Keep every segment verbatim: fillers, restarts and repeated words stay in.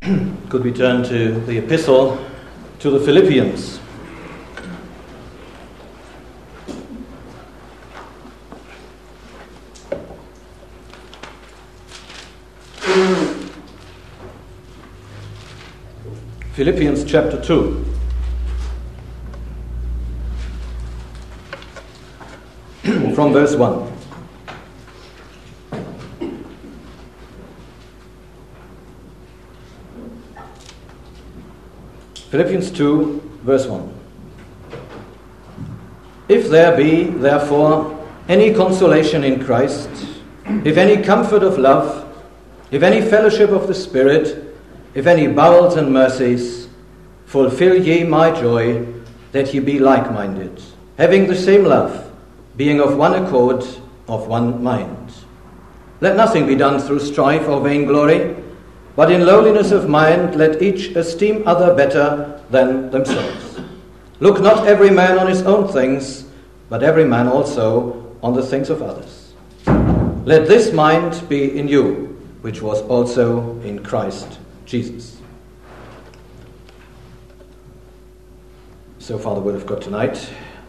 Could we turn to the epistle to the Philippians? Philippians chapter two. From verse one. Philippians two, verse one. If there be, therefore, any consolation in Christ, if any comfort of love, if any fellowship of the Spirit, if any bowels and mercies, fulfill ye my joy, that ye be like-minded, having the same love, being of one accord, of one mind. Let nothing be done through strife or vainglory, but in lowliness of mind let each esteem other better than themselves. Look not every man on his own things, but every man also on the things of others. Let this mind be in you, which was also in Christ Jesus. So far the word of God tonight.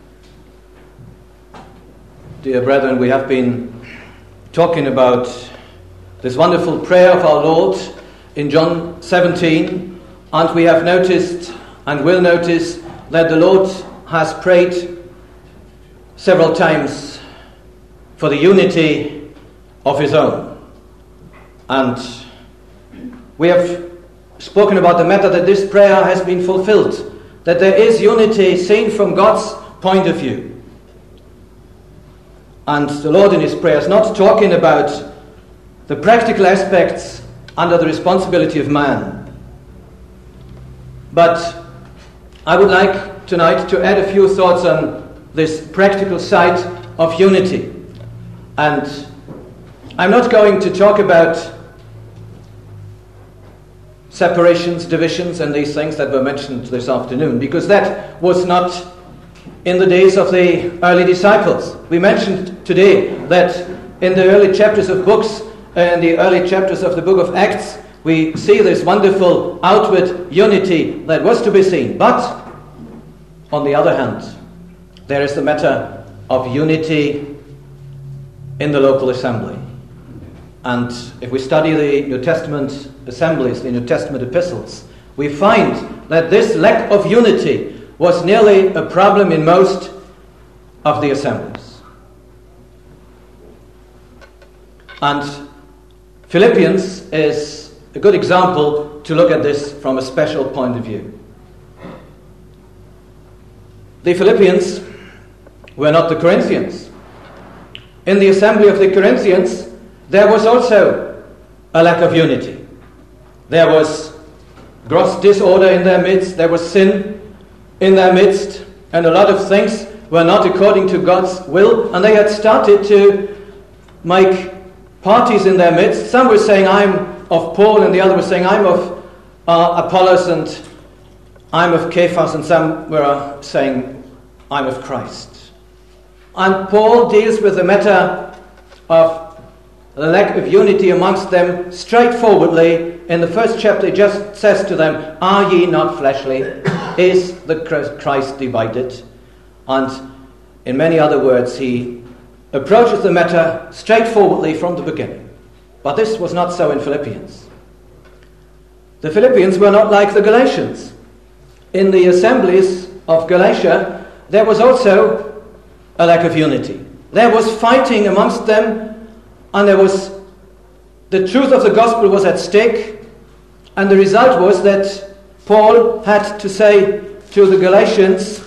Dear brethren, we have been talking about this wonderful prayer of our Lord in John seventeen, and we have noticed and will notice that the Lord has prayed several times for the unity of his own. And we have spoken about the matter that this prayer has been fulfilled, that there is unity seen from God's point of view. And the Lord in his prayer is not talking about the practical aspects under the responsibility of man. But I would like tonight to add a few thoughts on this practical side of unity. And I'm not going to talk about separations, divisions, and these things that were mentioned this afternoon, because that was not in the days of the early disciples. We mentioned today that in the early chapters of books, in the early chapters of the book of Acts, we see this wonderful outward unity that was to be seen. But, on the other hand, there is the matter of unity in the local assembly. And if we study the New Testament assemblies, the New Testament epistles, we find that this lack of unity was nearly a problem in most of the assemblies. And Philippians is a good example to look at this from a special point of view. The Philippians were not the Corinthians. In the assembly of the Corinthians, there was also a lack of unity. There was gross disorder in their midst, there was sin in their midst, and a lot of things were not according to God's will, and they had started to make parties in their midst. Some were saying, I'm of Paul, and the other was saying, I'm of uh, Apollos, and I'm of Cephas, and some were saying, I'm of Christ. And Paul deals with the matter of the lack of unity amongst them straightforwardly. In the first chapter, he just says to them, are ye not fleshly? Is the Christ divided? And in many other words, he approaches the matter straightforwardly from the beginning. But this was not so in Philippians. The Philippians were not like the Galatians. In the assemblies of Galatia, there was also a lack of unity. There was fighting amongst them, and there was the truth of the gospel was at stake, and the result was that Paul had to say to the Galatians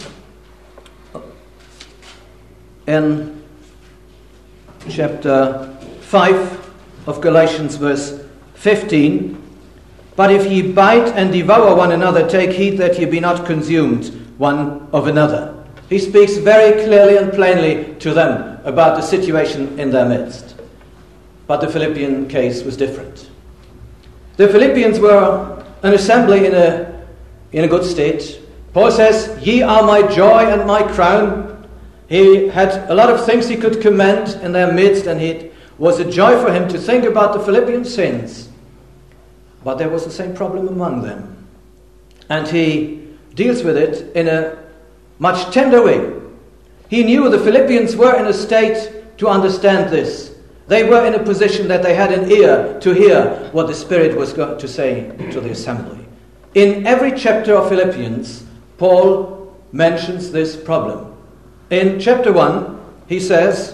in chapter five of Galatians, verse fifteen, but if ye bite and devour one another, take heed that ye be not consumed one of another. He speaks very clearly and plainly to them about the situation in their midst. But the Philippian case was different. The Philippians were an assembly in a, in a good state. Paul says, ye are my joy and my crown. He had a lot of things he could commend in their midst, and it was a joy for him to think about the Philippian sins. but there was the same problem among them. And he deals with it in a much tender way. He knew the Philippians were in a state to understand this. They were in a position that they had an ear to hear what the Spirit was going to say to the assembly. In every chapter of Philippians, Paul mentions this problem. In chapter one, he says,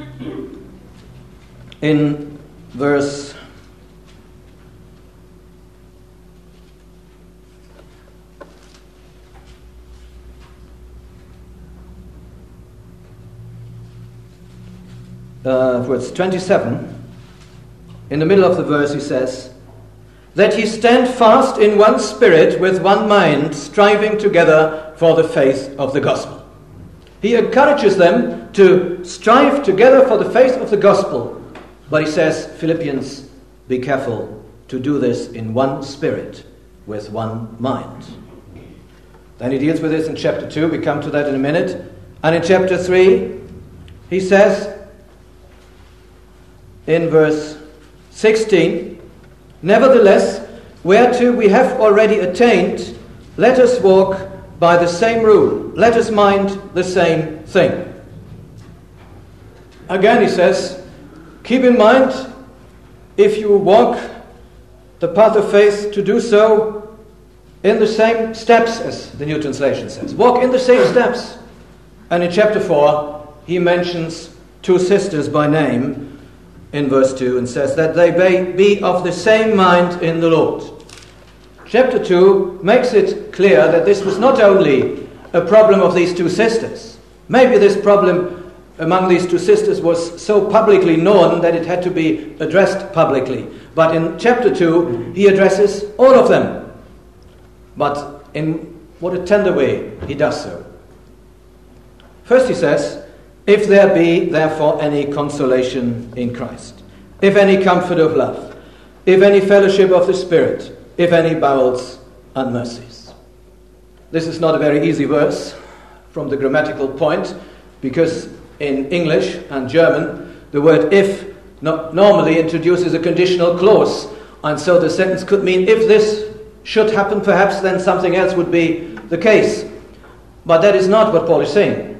in verse Uh, verse twenty-seven, in the middle of the verse he says, that ye stand fast in one spirit with one mind, striving together for the faith of the gospel. He encourages them to strive together for the faith of the gospel, but he says, Philippians, be careful to do this in one spirit with one mind. Then he deals with this in chapter two, we come to that in a minute, and in chapter three he says, in verse sixteen, nevertheless, whereto we have already attained, let us walk by the same rule. Let us mind the same thing. Again he says, keep in mind, if you walk the path of faith, to do so in the same steps, as the New Translation says. Walk in the same steps. And in chapter four, he mentions two sisters by name, in verse two, and says that they may be of the same mind in the Lord. Chapter two makes it clear that this was not only a problem of these two sisters. Maybe this problem among these two sisters was so publicly known that it had to be addressed publicly. But in chapter two, he addresses all of them. But in what a tender way he does so. First he says, if there be, therefore, any consolation in Christ, if any comfort of love, if any fellowship of the Spirit, if any bowels and mercies. This is not a very easy verse from the grammatical point, because in English and German, the word if no- normally introduces a conditional clause, and so the sentence could mean if this should happen, perhaps then something else would be the case. But that is not what Paul is saying.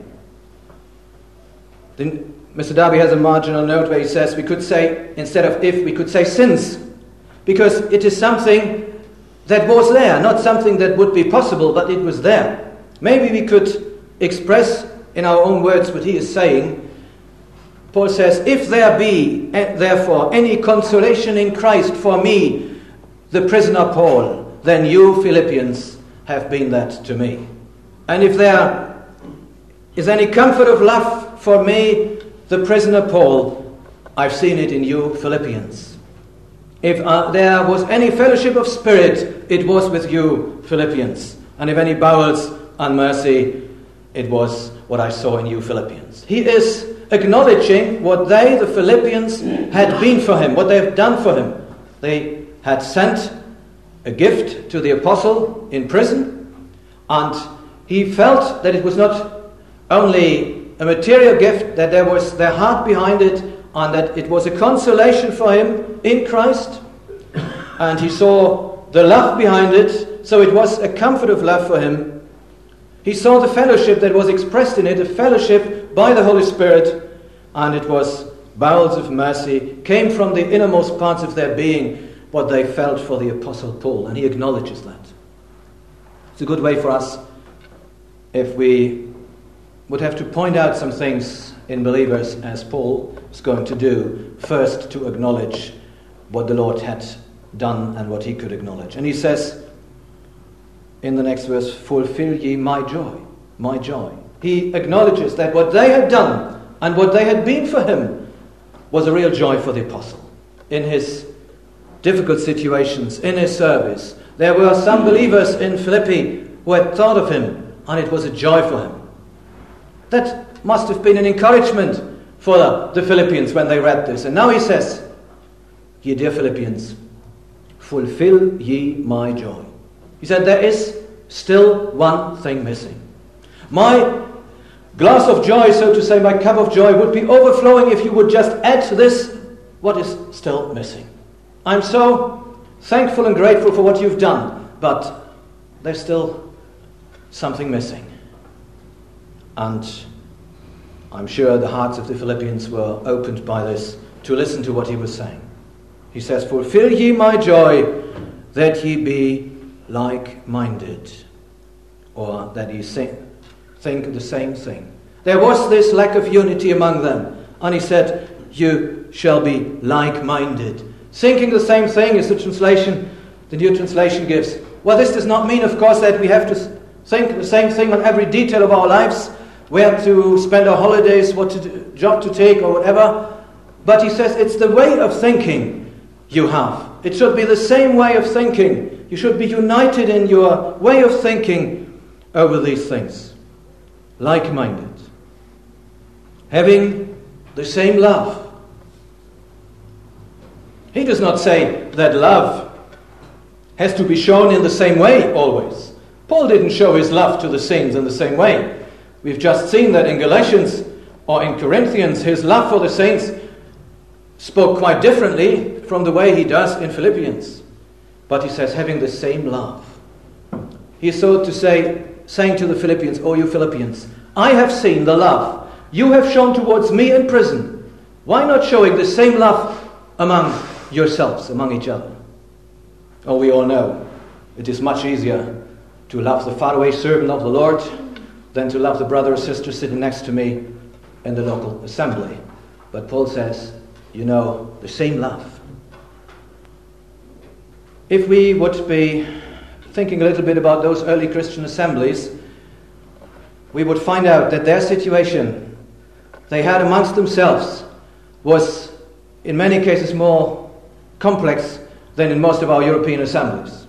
Then Mister Darby has a marginal note where he says we could say, instead of if, we could say since, because it is something that was there, not something that would be possible, but it was there. Maybe we could express in our own words what he is saying. Paul says, if there be, therefore, any consolation in Christ for me, the prisoner Paul, then you, Philippians, have been that to me. And if there is any comfort of love for me, the prisoner Paul, I've seen it in you, Philippians. If uh, there was any fellowship of spirit, it was with you, Philippians. And if any bowels and mercy, it was what I saw in you, Philippians. He is acknowledging what they, the Philippians, had been for him, what they have done for him. They had sent a gift to the apostle in prison, and he felt that it was not only a material gift, that there was their heart behind it, and that it was a consolation for him in Christ. And he saw the love behind it, so it was a comfort of love for him. He saw the fellowship that was expressed in it, a fellowship by the Holy Spirit, and it was bowels of mercy, came from the innermost parts of their being, what they felt for the Apostle Paul, and he acknowledges that. It's a good way for us, if we would have to point out some things in believers, as Paul is going to do, first to acknowledge what the Lord had done and what he could acknowledge. And he says in the next verse, fulfill ye my joy, my joy. He acknowledges that what they had done and what they had been for him was a real joy for the apostle. In his difficult situations, in his service, there were some believers in Philippi who had thought of him, and it was a joy for him. That must have been an encouragement for the Philippians when they read this. And now he says, ye dear Philippians, fulfill ye my joy. He said, there is still one thing missing. My glass of joy, so to say, my cup of joy would be overflowing if you would just add to this what is still missing. I'm so thankful and grateful for what you've done, but there's still something missing. And I'm sure the hearts of the Philippians were opened by this to listen to what he was saying. He says, fulfill ye my joy, that ye be like-minded, or that ye think, think the same thing. There was this lack of unity among them, and he said, you shall be like-minded. Thinking the same thing is the translation, the New Translation gives. Well, this does not mean, of course, that we have to think the same thing on every detail of our lives, where to spend our holidays, what to do, job to take, or whatever. But he says it's the way of thinking you have. It should be the same way of thinking. You should be united in your way of thinking over these things. Like-minded. Having the same love. He does not say that love has to be shown in the same way always. Paul didn't show his love to the saints in the same way. We've just seen that in Galatians or in Corinthians, his love for the saints spoke quite differently from the way he does in Philippians. But he says, having the same love. He's so to say, saying to the Philippians, oh, you Philippians, I have seen the love you have shown towards me in prison. Why not showing the same love among yourselves, among each other? Oh, we all know it is much easier to love the faraway servant of the Lord than to love the brother or sister sitting next to me in the local assembly. But Paul says, you know, the same love. If we would be thinking a little bit about those early Christian assemblies, we would find out that their situation they had amongst themselves was in many cases more complex than in most of our European assemblies.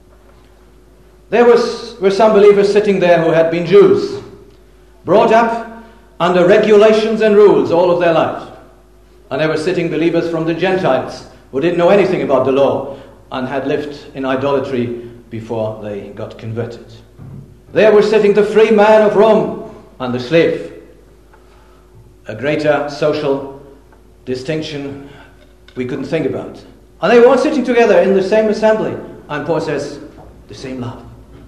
There was, were some believers sitting there who had been Jews, brought up under regulations and rules all of their life. And there were sitting believers from the Gentiles who didn't know anything about the law and had lived in idolatry before they got converted. There were sitting the free man of Rome and the slave. A greater social distinction we couldn't think about. And they were all sitting together in the same assembly. And Paul says, the same love.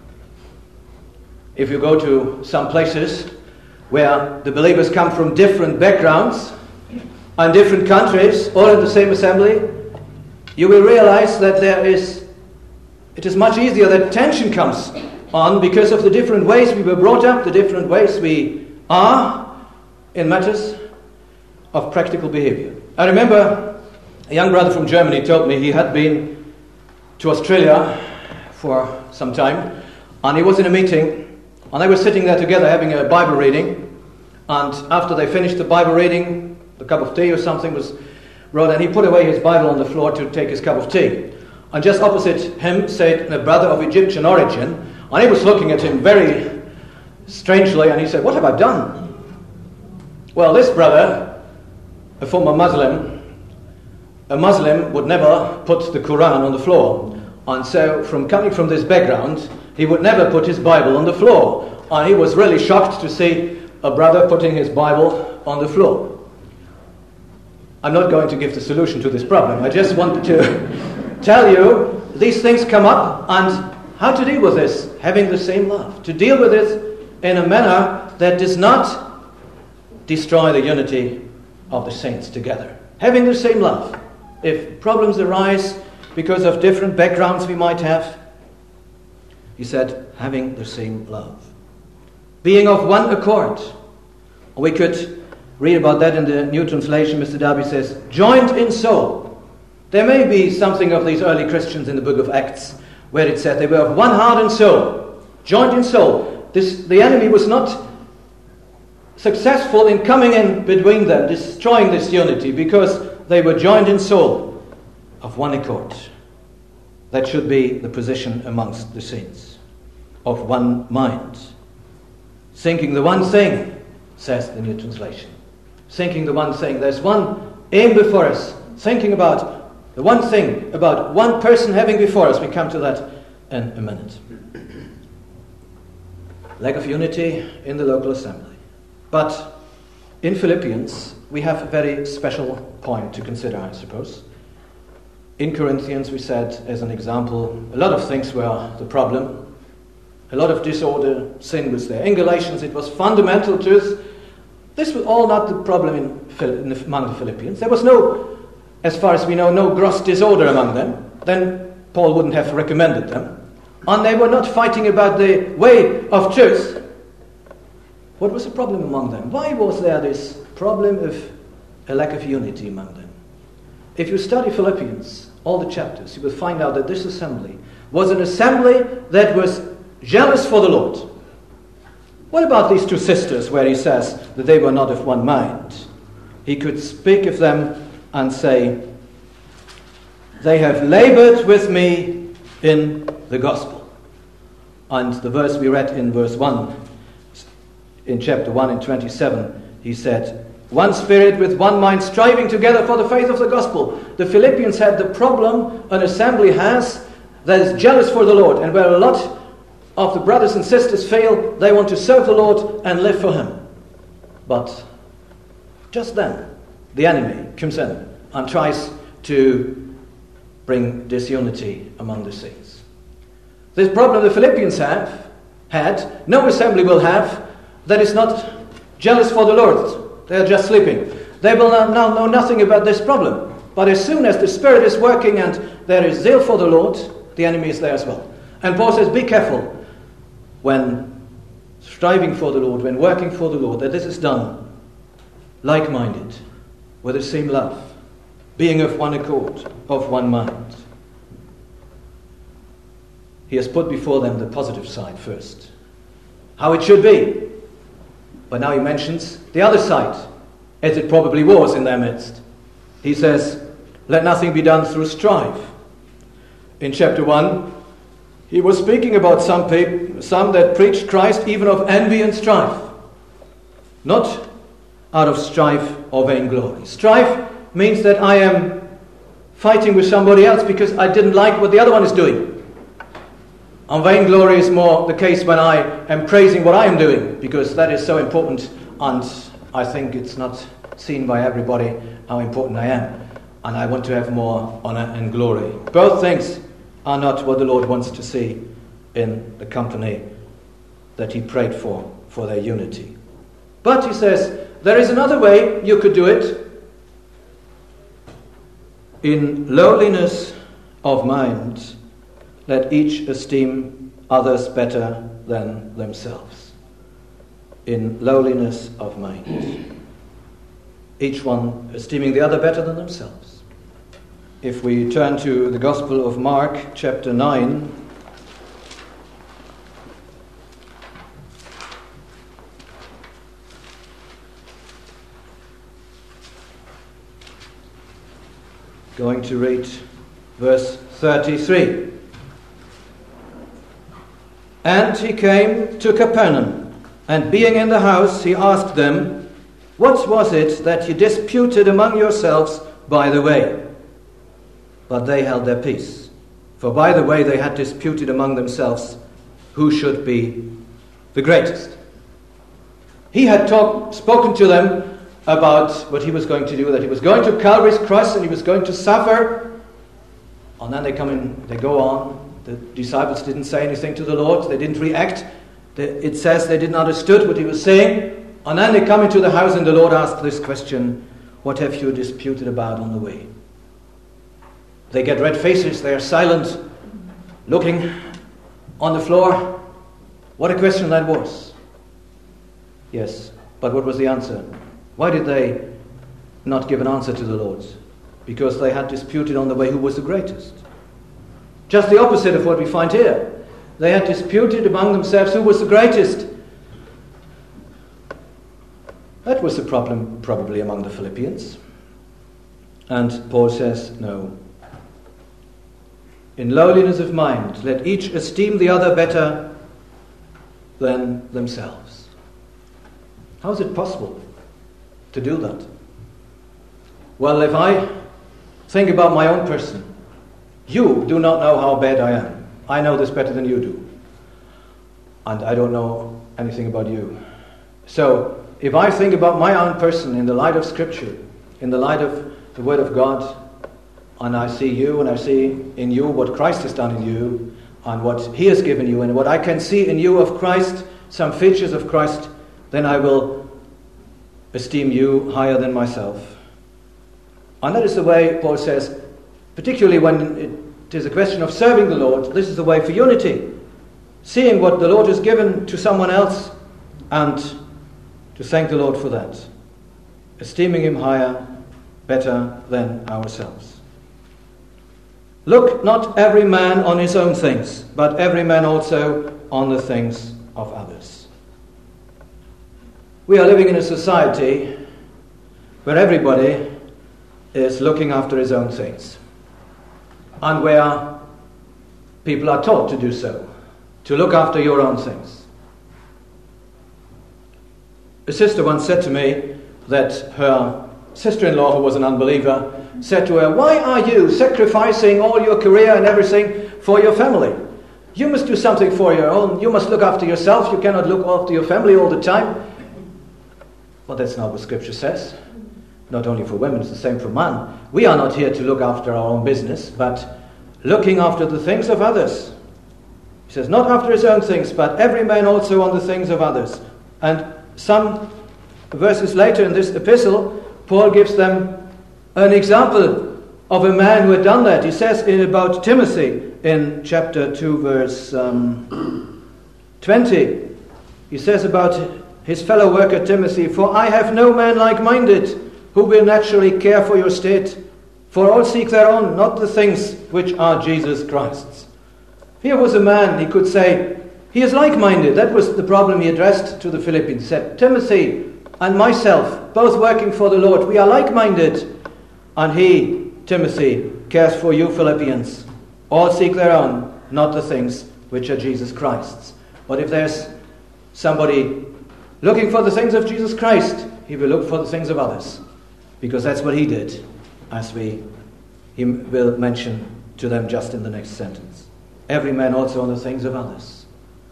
If you go to some places where the believers come from different backgrounds and different countries, all in the same assembly, you will realize that there is, it is much easier that tension comes on because of the different ways we were brought up, the different ways we are in matters of practical behavior. I remember a young brother from Germany told me he had been to Australia for some time, and he was in a meeting, and they were sitting there together having a Bible reading, and after they finished the Bible reading, a cup of tea or something was brought, and he put away his Bible on the floor to take his cup of tea. And just opposite him sat a brother of Egyptian origin, and he was looking at him very strangely, and he said, what have I done? Well, this brother, a former Muslim, a Muslim would never put the Quran on the floor. And so, from coming from this background, he would never put his Bible on the floor. And he was really shocked to see a brother putting his Bible on the floor. I'm not going to give the solution to this problem. I just want to tell you, these things come up, and how to deal with this, having the same love. To deal with it in a manner that does not destroy the unity of the saints together. Having the same love. If problems arise because of different backgrounds we might have, he said, having the same love. Being of one accord. We could read about that in the New Translation. Mister Darby says, joined in soul. There may be something of these early Christians in the book of Acts where it said they were of one heart and soul. Joined in soul. This, the enemy was not successful in coming in between them, destroying this unity, because they were joined in soul of one accord. That should be the position amongst the saints. Of one mind. Thinking the one thing, says the New Translation. Thinking the one thing. There's one aim before us. Thinking about the one thing, about one person having before us. We come to that in a minute. Lack of unity in the local assembly. But in Philippians, we have a very special point to consider, I suppose. In Corinthians, we said, as an example, a lot of things were the problem. A lot of disorder, sin was there. In Galatians, it was fundamental truth. This was all not the problem in, in, among the Philippians. There was no, as far as we know, no gross disorder among them. Then Paul wouldn't have recommended them. And they were not fighting about the way of truth. What was the problem among them? Why was there this problem of a lack of unity among them? If you study Philippians, all the chapters, you will find out that this assembly was an assembly that was jealous for the Lord. What about these two sisters where he says that they were not of one mind? He could speak of them and say, they have labored with me in the gospel. And the verse we read in verse one, in chapter one and twenty-seven, he said, one spirit with one mind striving together for the faith of the gospel. The Philippians had the problem an assembly has that is jealous for the Lord. And where a lot of the brothers and sisters fail, they want to serve the Lord and live for him. But just then, the enemy comes in and tries to bring disunity among the saints. This problem the Philippians have had, no assembly will have, that is not jealous for the Lord. They are just sleeping. They will now know nothing about this problem. But as soon as the Spirit is working and there is zeal for the Lord, the enemy is there as well. And Paul says, be careful when striving for the Lord, when working for the Lord, that this is done like-minded, with the same love, being of one accord, of one mind. He has put before them the positive side first, how it should be. But now he mentions the other side, as it probably was in their midst. He says, let nothing be done through strife. In chapter one, he was speaking about some people, some that preached Christ even of envy and strife. Not out of strife or vainglory. Strife means that I am fighting with somebody else because I didn't like what the other one is doing. And vainglory is more the case when I am praising what I am doing, because that is so important, and I think it's not seen by everybody how important I am. And I want to have more honor and glory. Both things are not what the Lord wants to see in the company that he prayed for, for their unity. But he says, there is another way you could do it. In lowliness of mind, let each esteem others better than themselves. In lowliness of mind. Each one esteeming the other better than themselves. If we turn to the Gospel of Mark, chapter nine, going to read verse thirty-three. And he came to Capernaum, and being in the house, he asked them, what was it that you disputed among yourselves by the way? But they held their peace. For by the way they had disputed among themselves who should be the greatest. He had talk, spoken to them about what he was going to do, that he was going to Calvary's cross and he was going to suffer. And then they come in, they go on. The disciples didn't say anything to the Lord. They didn't react. It says they didn't understood what he was saying. And then they come into the house and the Lord asked this question, what have you disputed about on the way? They get red faces. They are silent, looking on the floor. What a question that was. Yes, but what was the answer? Why did they not give an answer to the Lord? Because they had disputed on the way who was the greatest. Just the opposite of what we find here. They had disputed among themselves who was the greatest. That was the problem probably among the Philippians. And Paul says, no. In lowliness of mind, let each esteem the other better than themselves. How is it possible to do that? Well, if I think about my own person, you do not know how bad I am. I know this better than you do. And I don't know anything about you. So, if I think about my own person in the light of Scripture, in the light of the Word of God, and I see you, and I see in you what Christ has done in you, and what he has given you, and what I can see in you of Christ, some features of Christ, then I will esteem you higher than myself. And that is the way, Paul says, particularly when it is a question of serving the Lord, this is the way for unity. Seeing what the Lord has given to someone else, and to thank the Lord for that. Esteeming him higher, better than ourselves. Look not every man on his own things, but every man also on the things of others. We are living in a society where everybody is looking after his own things, and where people are taught to do so, to look after your own things. A sister once said to me that her sister-in-law, who was an unbeliever, said to her, "Why are you sacrificing all your career and everything for your family? You must do something for your own. You must look after yourself. You cannot look after your family all the time." Well, that's not what Scripture says. Not only for women, it's the same for men. We are not here to look after our own business, but looking after the things of others. He says, not after his own things, but every man also on the things of others. And some verses later in this epistle, Paul gives them an example of a man who had done that. He says in about Timothy in chapter two, verse um, twenty. He says about his fellow worker Timothy, "For I have no man like-minded, who will naturally care for your state. For all seek their own, not the things which are Jesus Christ's." Here was a man, he could say, he is like-minded. That was the problem he addressed to the Philippians. He said, Timothy and myself, both working for the Lord, we are like-minded. And he, Timothy, cares for you Philippians. All seek their own, not the things which are Jesus Christ's. But if there's somebody looking for the things of Jesus Christ, he will look for the things of others. Because that's what he did, as we he will mention to them just in the next sentence. Every man also on the things of others,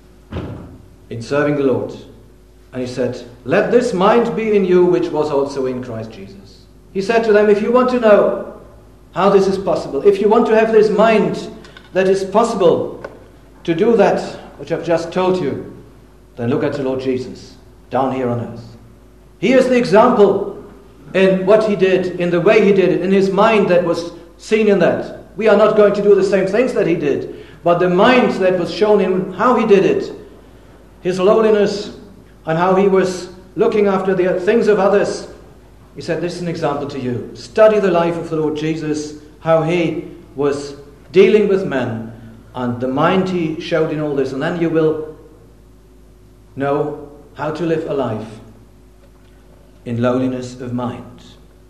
in serving the Lord. And he said, "Let this mind be in you, which was also in Christ Jesus." He said to them, if you want to know how this is possible, if you want to have this mind that is possible to do that which I've just told you, then look at the Lord Jesus down here on earth. He is the example in what he did, in the way he did it, in his mind that was seen in that. We are not going to do the same things that he did, but the mind that was shown in how he did it, his lowliness, and how he was looking after the things of others. He said, this is an example to you. Study the life of the Lord Jesus, how he was dealing with men, and the mind he showed in all this, and then you will know how to live a life in lowliness of mind.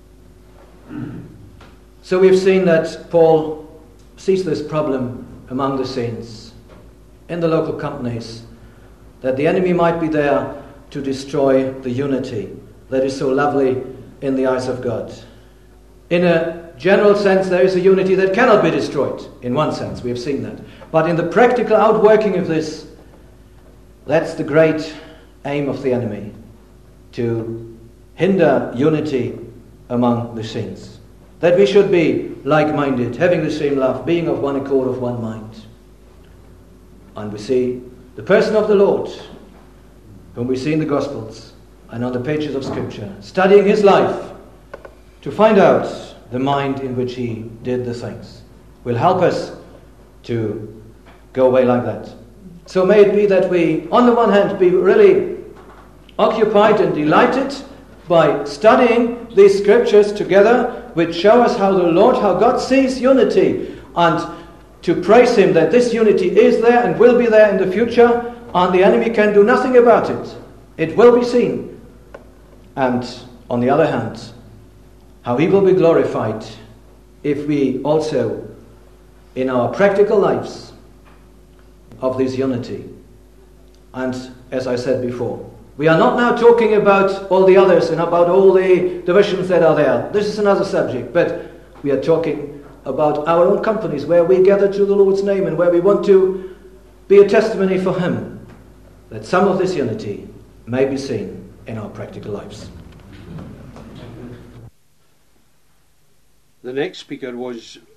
So we've seen that Paul sees this problem among the saints, in the local companies, that the enemy might be there to destroy the unity that is so lovely in the eyes of God. In a general sense, there is a unity that cannot be destroyed. In one sense, we have seen that. But in the practical outworking of this, that's the great aim of the enemy, to hinder unity among the saints. That we should be like-minded, having the same love, being of one accord, of one mind. And we see the person of the Lord, whom we see in the Gospels and on the pages of Scripture, studying his life to find out the mind in which he did the things, will help us to go away like that. So may it be that we, on the one hand, be really occupied and delighted by studying these Scriptures together, which show us how the Lord, how God sees unity, and to praise him that this unity is there and will be there in the future, and the enemy can do nothing about it. It will be seen. And on the other hand, how he will be glorified if we also, in our practical lives, of this unity. And as I said before, we are not now talking about all the others and about all the divisions that are there. This is another subject, but we are talking about our own companies, where we gather to the Lord's name and where we want to be a testimony for him, that some of this unity may be seen in our practical lives. The next speaker was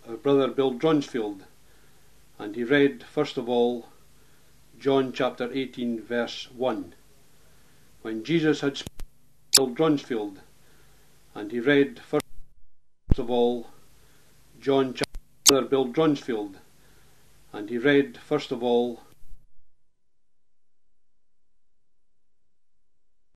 our brother Bill Dronsfield, and he read first of all John chapter eighteen verse one. When Jesus had spoken to Bill Dronsfield, and he read first of all John chapter Bill Dronsfield, and he read first of all